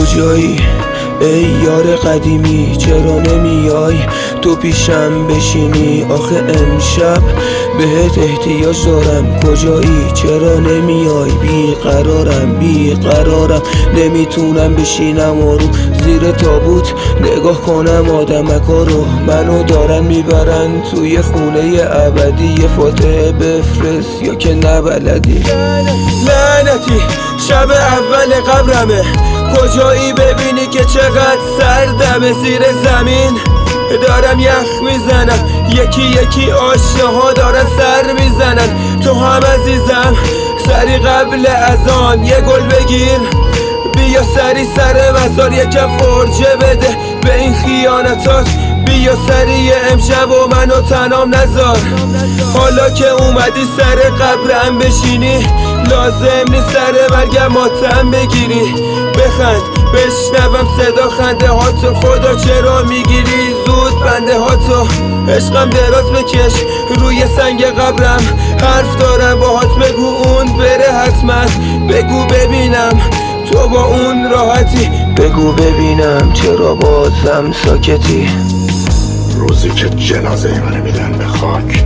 کجایی ای یار قدیمی؟ چرا نمیای تو پیشم بشینی؟ آخه امشب بهت احتیاج دارم. کجایی چرا نمیای؟ بیقرارم نمیتونم بشینم و رو زیر تابوت نگاه کنم آدمکا رو. منو دارن میبرن توی خونه ابدی. یه فاتحه بفرست یا که نبلدی. لعنتی شب اول قبرمه. کجایی ببینی که چقدر سردمه؟ زیر زمین دارم یخ میزنم. یکی آشناها دارن سر میزنن. تو هم عزیزم سری قبل اذان یه گل بگیر. بیا سری سر مزار یکم فرجه بده به این خیانتات. بیا سری امشب و منو تنام نذار. حالا که اومدی سر قبرم بشینی لازم نیست سر مرگم ماتم بگیری. بخند بشنوم صدا خنده هاتو. خدا چرا میگیری زود بنده هاتو؟ عشقم دراز بکش روی سنگ قبرم. حرف دارم باهات بگو اون بره حتما. بگو ببینم تو با اون راحتی. بگو ببینم چرا بازم ساکتی. روزی که جنازه منو میدن به خاک،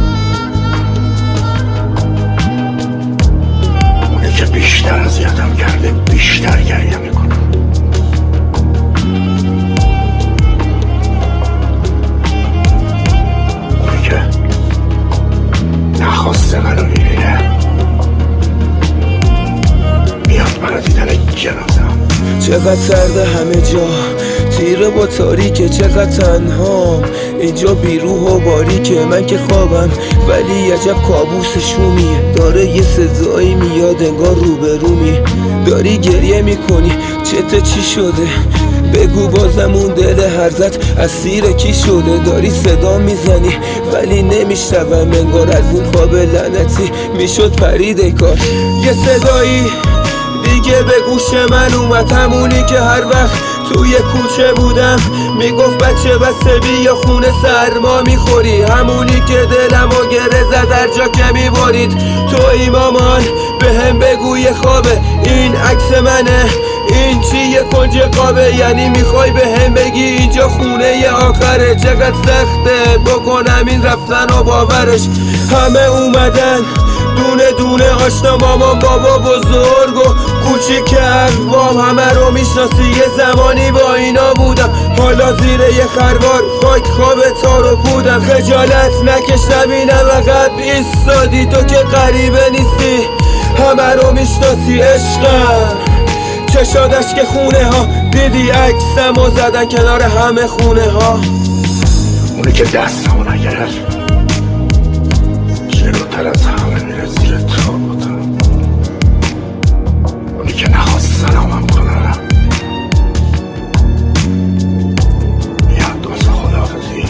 اونی که بیشتر اذیتم کرده بیشتر گریه میکنه. اونی که نخواسته منو ببینه میاد منو دیدن جنازم. چقدر سرده همه جا، تیره با تاریکه. چقدر تنها اینجا بیروح و باریکه. من که خوابم ولی عجب کابوس شومیه. داره یه صدایی میاد انگار روبرومی. داری گریه میکنی چته چی شده؟ بگو بازم اون دل هرزت اسیر کی شده؟ داری صدا میزنی ولی نمیشنوم. انگار از این خواب لعنتی میشد پریده کار. یه صدایی دیگه به گوش من اومد، همونی که هر وقت توی کوچه بودم میگفت بچه بسته بیا خونه سرما میخوری. همونی که دلمو گره زد هر جا که میبارید. توی مامان به هم بگو یه خوابه این عکس منه. این چی یه کنج قابه؟ یعنی میخوای به هم بگی اینجا خونه ی آخره؟ چقدر سخته بکنم این رفتن و باورش. همه اومدن دونه دونه آشنا، مامان بابا بزرگ و کوچیک اقوام. همه رو میشناسی یه زمانی با اینا بودم. حالا زیر یه خروار خاک خواب تارو بودم. خجالت نکش نبینم عقب ایستادی. تو که غریبه نیستی همه رو میشناسی عشقم. چشادش که خونه ها دیدی عکسم و زدن کنار همه خونه ها. اونی که دستمو نگرفت جلوتر از همه میره زیر تابوتم. اونی که نخواست سلامم کنه میاد واسه خداحافظی.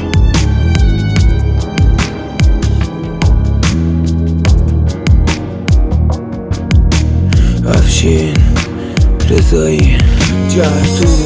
افشین رضایی جهتون